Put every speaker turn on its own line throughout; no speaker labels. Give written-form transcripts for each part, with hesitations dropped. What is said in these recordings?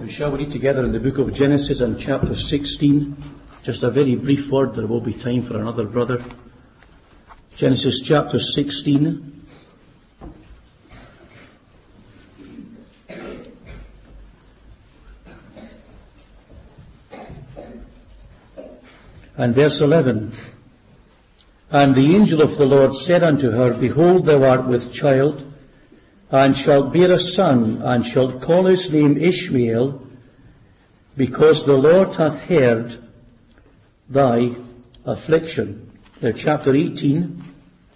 Shall we read together in the book of Genesis and chapter 16? Just a very brief word, there will be time for another brother. Genesis chapter 16. And verse 11. And the angel of the Lord said unto her, Behold, thou art with child, and shalt bear a son, and shalt call his name Ishmael, because the Lord hath heard thy affliction. Now, chapter 18.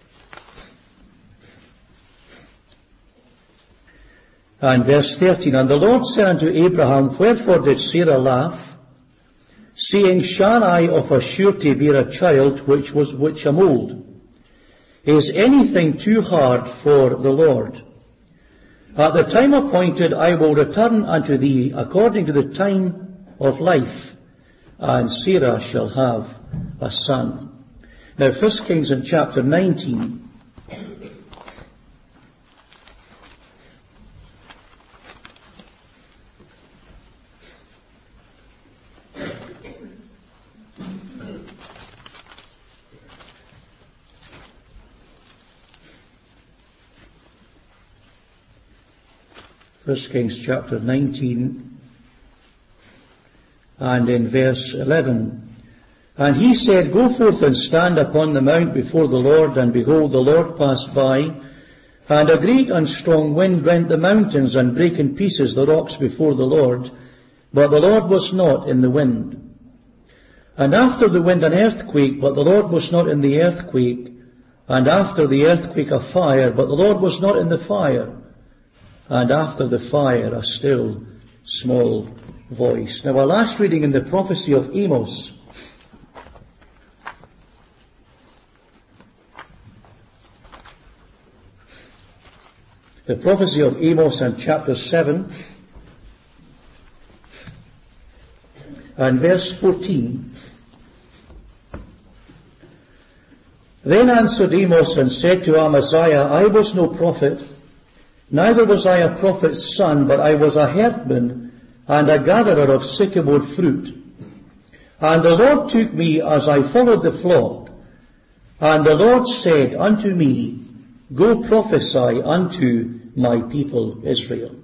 And verse 13. And the Lord said unto Abraham, Wherefore did Sarah laugh, saying, Shall I of a surety bear a child which am old? Is anything too hard for the Lord? At the time appointed I will return unto thee according to the time of life, and Sarah shall have a son. Now, 1 Kings in chapter 19. First Kings chapter 19 and in verse 11. And he said, Go forth and stand upon the mount before the Lord, and behold, the Lord passed by, and a great and strong wind rent the mountains, and brake in pieces the rocks before the Lord, but the Lord was not in the wind. And after the wind an earthquake, but the Lord was not in the earthquake, and after the earthquake a fire, but the Lord was not in the fire. And after the fire, a still small voice. Now, our last reading in the prophecy of Amos. The prophecy of Amos and chapter 7 and verse 14. Then answered Amos and said to Amaziah, I was no prophet, neither was I a prophet's son, but I was a herdman and a gatherer of sycamore fruit. And the Lord took me as I followed the flock. And the Lord said unto me, Go prophesy unto my people Israel.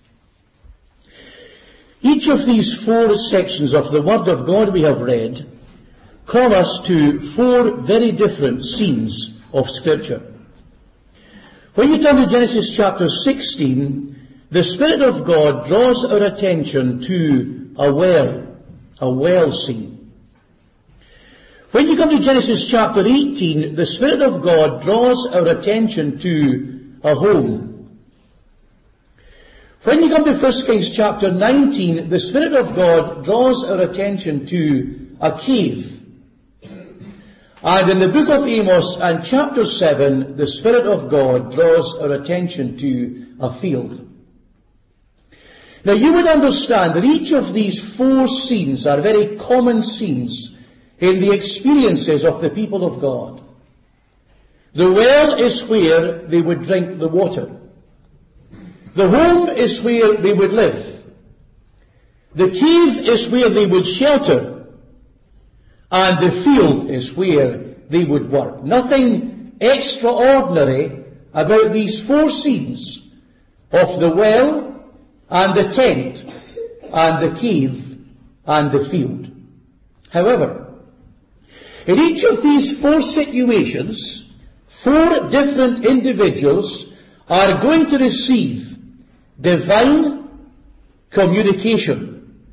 Each of these four sections of the Word of God we have read call us to four very different scenes of Scripture. When you turn to Genesis chapter 16, the Spirit of God draws our attention to a well scene. When you come to Genesis chapter 18, the Spirit of God draws our attention to a home. When you come to 1 Kings chapter 19, the Spirit of God draws our attention to a cave. And in the book of Amos and chapter 7, the Spirit of God draws our attention to a field. Now, you would understand that each of these four scenes are very common scenes in the experiences of the people of God. The well is where they would drink the water. The home is where they would live. The cave is where they would shelter. And the field is where they would work. Nothing extraordinary about these four scenes of the well and the tent and the cave and the field. However, in each of these four situations, four different individuals are going to receive divine communication.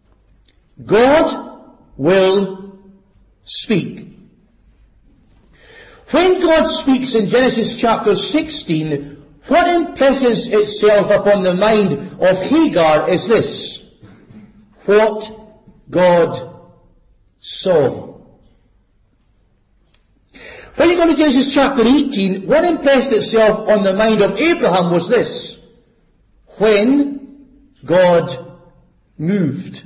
God will speak. When God speaks in Genesis chapter 16, what impresses itself upon the mind of Hagar is this: what God saw. When you go to Genesis chapter 18, what impressed itself on the mind of Abraham was this: when God moved.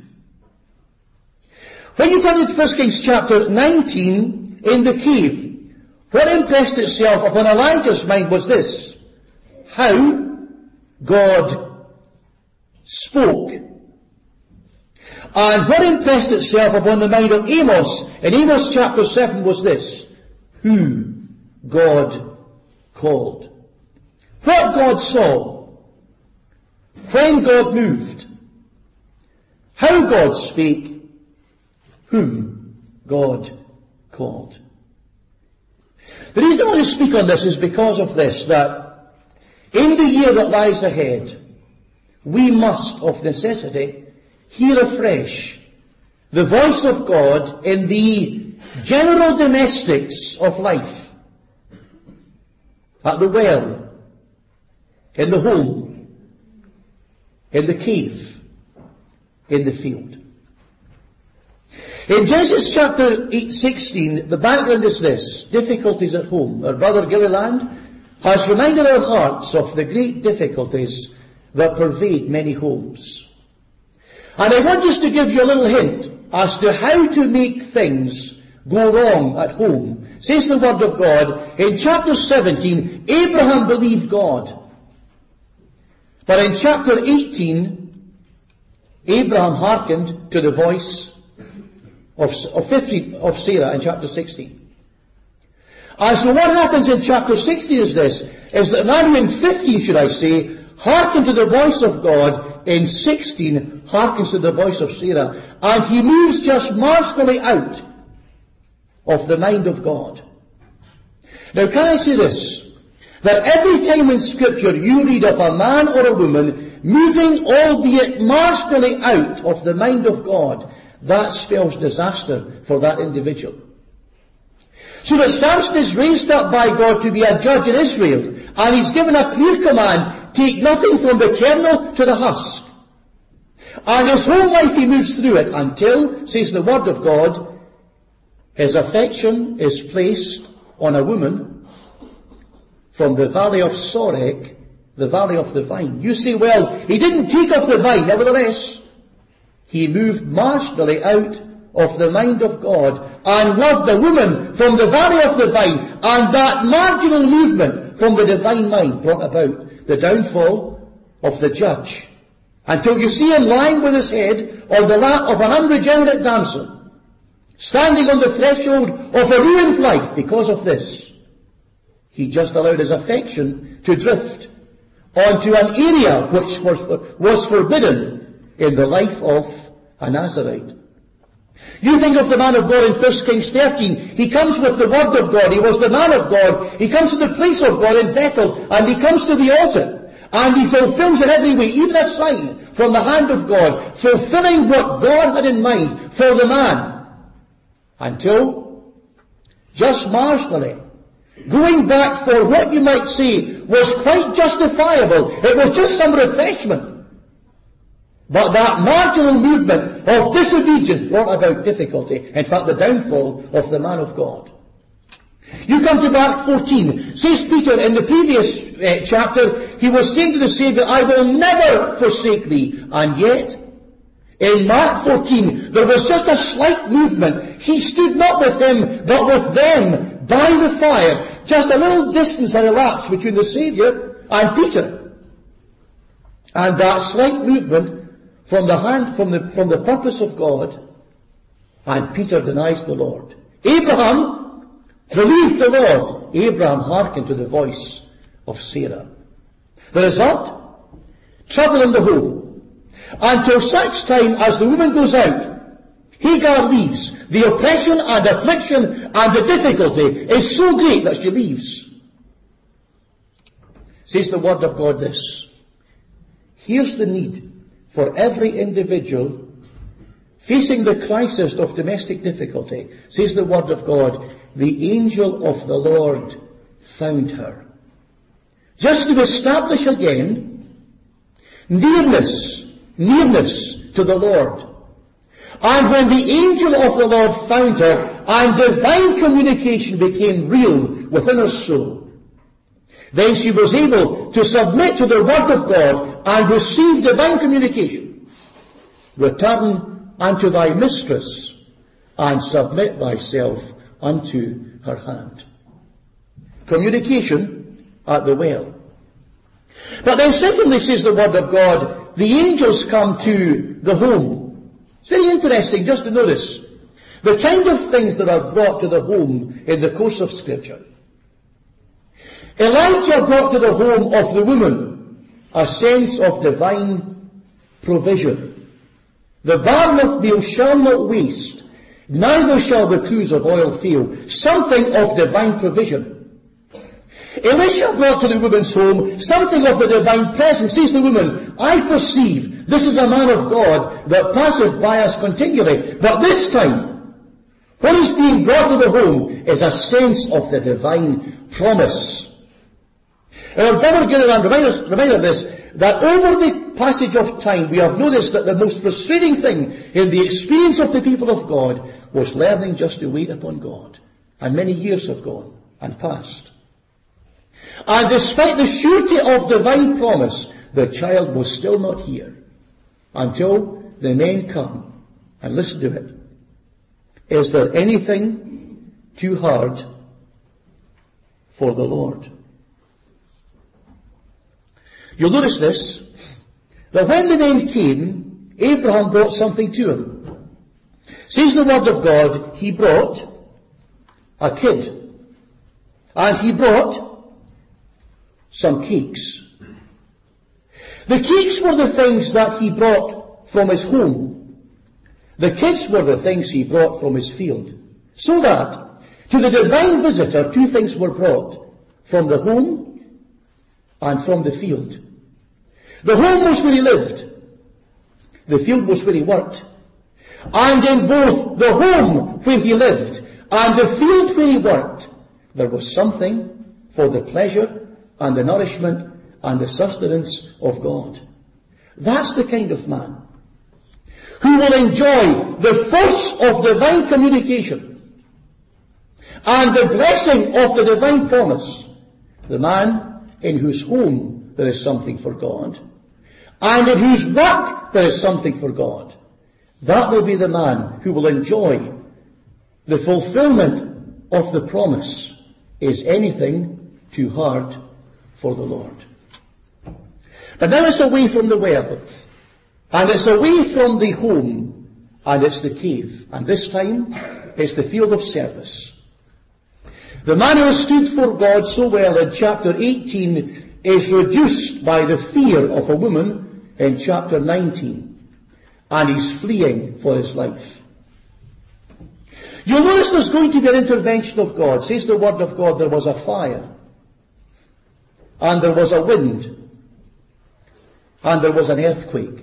When you turn to 1 Kings chapter 19, in the cave, what impressed itself upon Elijah's mind was this: how God spoke And what impressed itself upon the mind of Amos in Amos chapter 7 was this: who God called. What God saw. When God moved. How God spake. Whom God called. The reason I want to speak on this is because of this, that in the year that lies ahead, we must, of necessity, hear afresh the voice of God in the general domestics of life. At the well, in the home, in the cave, in the field. In Genesis chapter 16, the background is this: difficulties at home. Our brother Gilliland has reminded our hearts of the great difficulties that pervade many homes. And I want just to give you a little hint as to how to make things go wrong at home. Says the Word of God, in chapter 17, Abraham believed God. But in chapter 18, Abraham hearkened to the voice of Sarah in chapter 16. And so what happens in chapter 16 is this, is that now in 15, should I say, hearkened to the voice of God, in 16, hearkens to the voice of Sarah. And he moves just marginally out of the mind of God. Now can I say this, that every time in Scripture you read of a man or a woman moving, albeit marginally, out of the mind of God, that spells disaster for that individual. So that Samson is raised up by God to be a judge in Israel, and he's given a clear command: take nothing from the kernel to the husk. And his whole life he moves through it until, says the Word of God, his affection is placed on a woman from the valley of Sorek, the valley of the vine. You say, well, he didn't take off the vine. Nevertheless, he moved marginally out of the mind of God and loved a woman from the valley of the vine, and that marginal movement from the divine mind brought about the downfall of the judge, until you see him lying with his head on the lap of an unregenerate damsel, standing on the threshold of a ruined life. Because of this, he just allowed his affection to drift onto an area which was forbidden in the life of a Nazarite. You think of the man of God in 1 Kings 13. He comes with the Word of God. He was the man of God. He comes to the place of God in Bethel, and he comes to the altar. And he fulfills in every way, even a sign from the hand of God, fulfilling what God had in mind for the man. Until, just marginally, going back for what you might say was quite justifiable. It was just some refreshment. But that marginal movement of disobedience brought about difficulty. In fact, the downfall of the man of God. You come to Mark 14. Says Peter in the previous chapter, he was saying to the Saviour, I will never forsake thee. And yet, in Mark 14, there was just a slight movement. He stood not with him, but with them by the fire. Just a little distance had elapsed between the Saviour and Peter. And that slight movement from the purpose of God, and Peter denies the Lord. Abraham believed the Lord. Abraham hearkened to the voice of Sarah. The result? Trouble in the home. Until such time as the woman goes out, Hagar leaves. The oppression and affliction and the difficulty is so great that she leaves. Says the Word of God this. Here's the need for every individual facing the crisis of domestic difficulty. Says the Word of God, the angel of the Lord found her. Just to establish again nearness to the Lord. And when the angel of the Lord found her, and divine communication became real within her soul, then she was able to submit to the Word of God and receive divine communication. Return unto thy mistress and submit thyself unto her hand. Communication at the well. But then secondly, says the Word of God, the angels come to the home. It's very interesting just to notice the kind of things that are brought to the home in the course of Scripture. Elijah brought to the home of the woman a sense of divine provision. The barn of meal shall not waste, neither shall the cruse of oil fail. Something of divine provision. Elisha brought to the woman's home something of the divine presence. Says the woman, I perceive this is a man of God that passeth by us continually. But this time, what is being brought to the home is a sense of the divine promise. And our brother Gilliland reminded us that over the passage of time we have noticed that the most frustrating thing in the experience of the people of God was learning just to wait upon God. And many years have gone and passed. And despite the surety of divine promise, the child was still not here until the men come and listen to it. Is there anything too hard for the Lord? You'll notice this, that when the men came, Abraham brought something to him. Says the word of God, he brought a kid. And he brought some cakes. The cakes were the things that he brought from his home. The kids were the things he brought from his field. So that, to the divine visitor, two things were brought. From the home and from the field. The home was where he lived. The field was where he worked. And in both the home where he lived and the field where he worked, there was something for the pleasure and the nourishment and the sustenance of God. That's the kind of man who will enjoy the force of divine communication and the blessing of the divine promise. The man in whose home there is something for God, and in whose work there is something for God. That will be the man who will enjoy the fulfillment of the promise. Is anything too hard for the Lord? But now it's away from the well, and it's away from the home, and it's the cave, and this time it's the field of service. The man who has stood for God so well in chapter 18 is reduced by the fear of a woman in chapter 19, and he's fleeing for his life. You'll notice there's going to be an intervention of God. Says the word of God, there was a fire, and there was a wind, and there was an earthquake.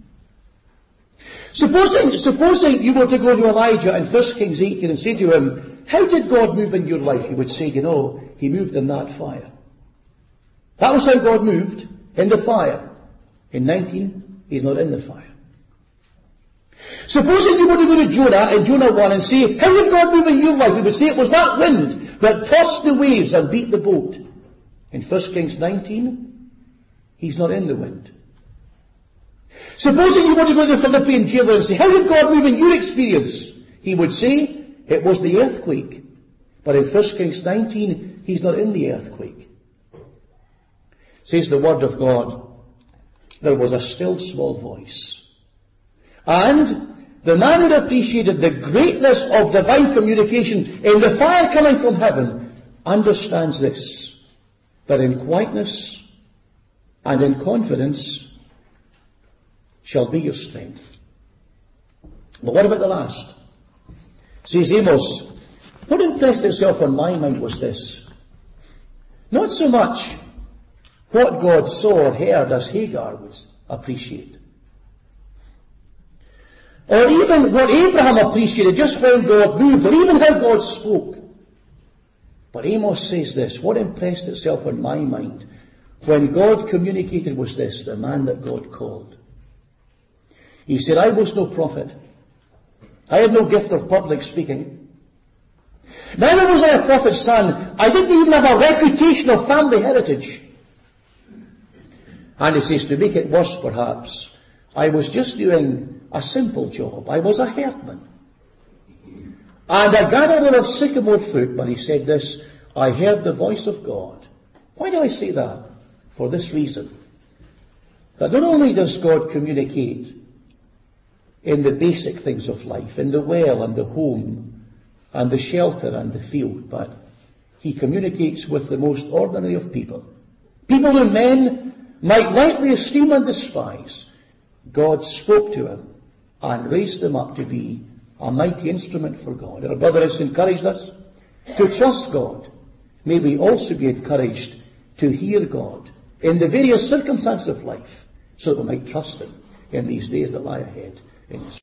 Supposing you were to go to Elijah in 1 Kings 18 and say to him, how did God move in your life? He would say, he moved in that fire. That was how God moved, in the fire. In 19, he's not in the fire. Supposing you were to go to Jonah in Jonah 1 and say, how did God move in your life? He would say, it was that wind that tossed the waves and beat the boat. In 1 Kings 19, he's not in the wind. Supposing you were to go to the Philippian jailer and say, how did God move in your experience? He would say, it was the earthquake. But in 1 Kings 19, he's not in the earthquake. Says the word of God, there was a still small voice. And the man who appreciated the greatness of divine communication in the fire coming from heaven understands this, that in quietness and in confidence shall be your strength. But what about the last? Says Amos, what impressed itself on my mind was this. Not so much what God saw or heard as Hagar would appreciate, or even what Abraham appreciated just when God moved, or even how God spoke. But Amos says this, what impressed itself on my mind when God communicated was this, the man that God called. He said, I was no prophet. I had no gift of public speaking. Neither was I a prophet's son. I didn't even have a reputation of family heritage. And he says, to make it worse perhaps, I was just doing a simple job. I was a herdman. And a gatherer of sycamore fruit, but he said this, I heard the voice of God. Why do I say that? For this reason. That not only does God communicate in the basic things of life, in the well and the home and the shelter and the field, but he communicates with the most ordinary of people. People whom men might lightly esteem and despise. God spoke to him and raised him up to be a mighty instrument for God. Our brother has encouraged us to trust God. May we also be encouraged to hear God in the various circumstances of life, so that we might trust him in these days that lie ahead. In